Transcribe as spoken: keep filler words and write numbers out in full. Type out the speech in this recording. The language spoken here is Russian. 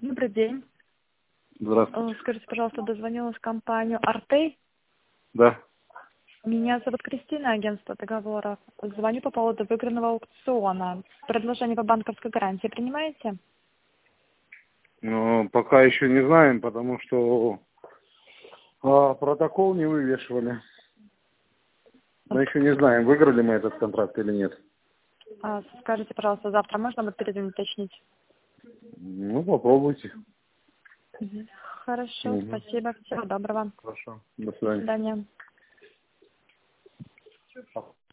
Добрый день. Здравствуйте. Скажите, пожалуйста, дозвонилась в компанию «Артей». Да. Меня зовут Кристина, агентство договоров. Звоню по поводу выигранного аукциона. Предложение по банковской гарантии принимаете? Но пока еще не знаем, потому что а, протокол не вывешивали. Мы еще не знаем, выиграли мы этот контракт или нет. А, скажите, пожалуйста, завтра можно будет перезвонить уточнить? Ну, попробуйте. Мгм. Хорошо, Угу. спасибо. Всего доброго. Хорошо. До До свидания. свидания.